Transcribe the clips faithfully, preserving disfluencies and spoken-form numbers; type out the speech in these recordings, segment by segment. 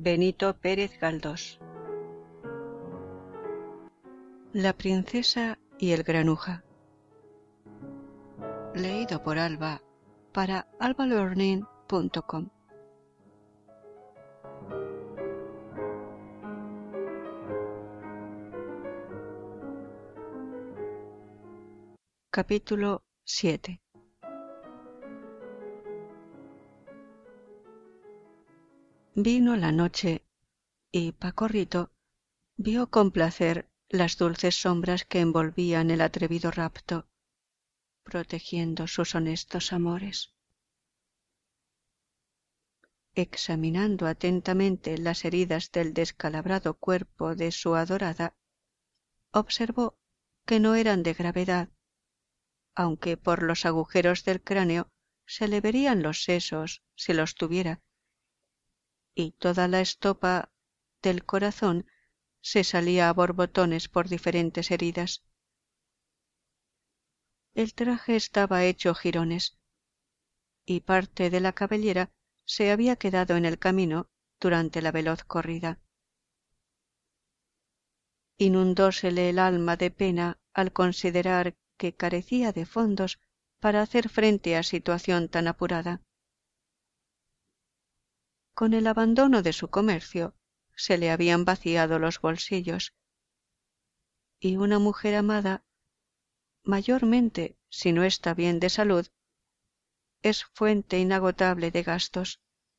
Benito Pérez Galdós. La princesa y el granuja. Leído por Alba para alba learning punto com. Capítulo siete. Vino la noche y Pacorrito vio con placer las dulces sombras que envolvían el atrevido rapto, protegiendo sus honestos amores. Examinando atentamente las heridas del descalabrado cuerpo de su adorada, observó que no eran de gravedad, aunque por los agujeros del cráneo se le verían los sesos si los tuviera, y toda la estopa del corazón se salía a borbotones por diferentes heridas. El traje estaba hecho jirones, y parte de la cabellera se había quedado en el camino durante la veloz corrida. Inundósele el alma de pena al considerar que carecía de fondos para hacer frente a situación tan apurada. Con el abandono de su comercio se le habían vaciado los bolsillos, y una mujer amada, mayormente si no está bien de salud, es fuente inagotable de gastos.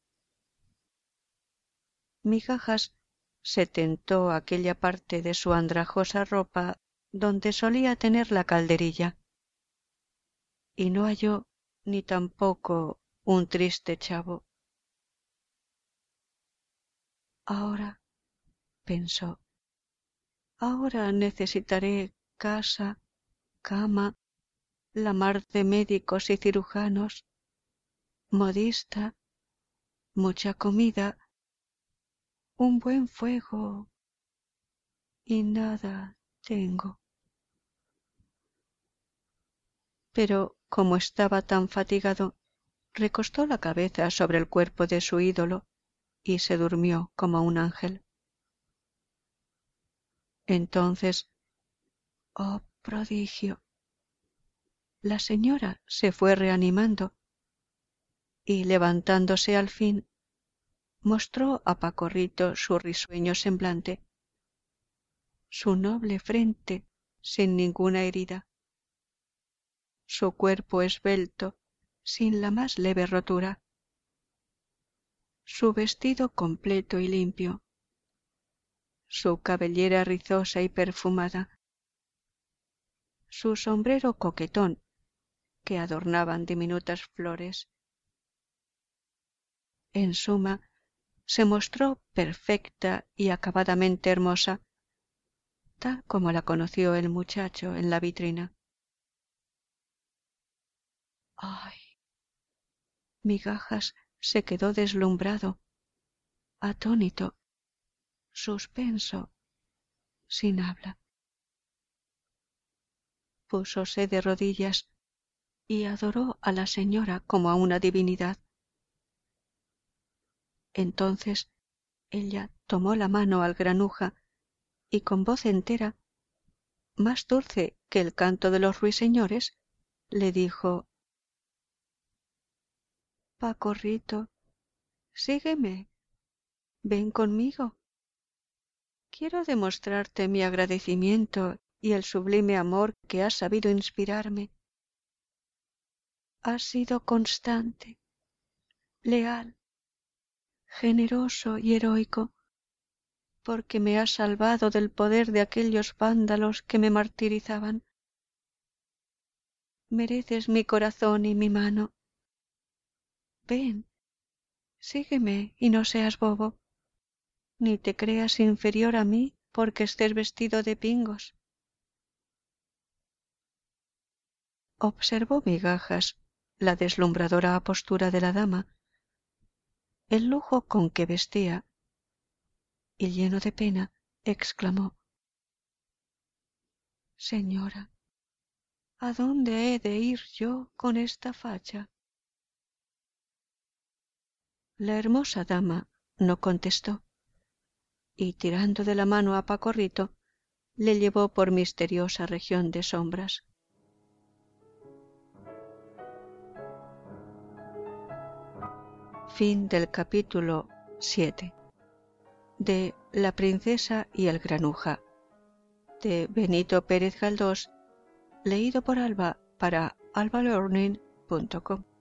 Migajas se tentó aquella parte de su andrajosa ropa donde solía tener la calderilla, y no halló ni tampoco un triste chavo. Ahora, pensó, ahora necesitaré casa, cama, la mar de médicos y cirujanos, modista, mucha comida, un buen fuego, y nada tengo. Pero como estaba tan fatigado, recostó la cabeza sobre el cuerpo de su ídolo y se durmió como un ángel. Entonces, oh prodigio, la señora se fue reanimando y, levantándose al fin, mostró a Pacorrito su risueño semblante, su noble frente sin ninguna herida, su cuerpo esbelto sin la más leve rotura, su vestido completo y limpio, su cabellera rizosa y perfumada, su sombrero coquetón que adornaban diminutas flores. En suma, se mostró perfecta y acabadamente hermosa, tal como la conoció el muchacho en la vitrina. ¡Ay! Migajas se quedó deslumbrado, atónito, suspenso, sin habla. Púsose de rodillas y adoró a la señora como a una divinidad. Entonces ella tomó la mano al granuja y con voz entera, más dulce que el canto de los ruiseñores, le dijo: Pacorrito, sígueme, ven conmigo. Quiero demostrarte mi agradecimiento y el sublime amor que has sabido inspirarme. Has sido constante, leal, generoso y heroico, porque me has salvado del poder de aquellos vándalos que me martirizaban. Mereces mi corazón y mi mano. Ven, sígueme y no seas bobo, ni te creas inferior a mí porque estés vestido de pingos. Observó Migajas la deslumbradora apostura de la dama, el lujo con que vestía, y lleno de pena exclamó: Señora, ¿a dónde he de ir yo con esta facha? La hermosa dama no contestó, y tirando de la mano a Pacorrito, le llevó por misteriosa región de sombras. Fin del capítulo siete de La princesa y el granuja, de Benito Pérez Galdós, leído por Alba para alba learning punto com.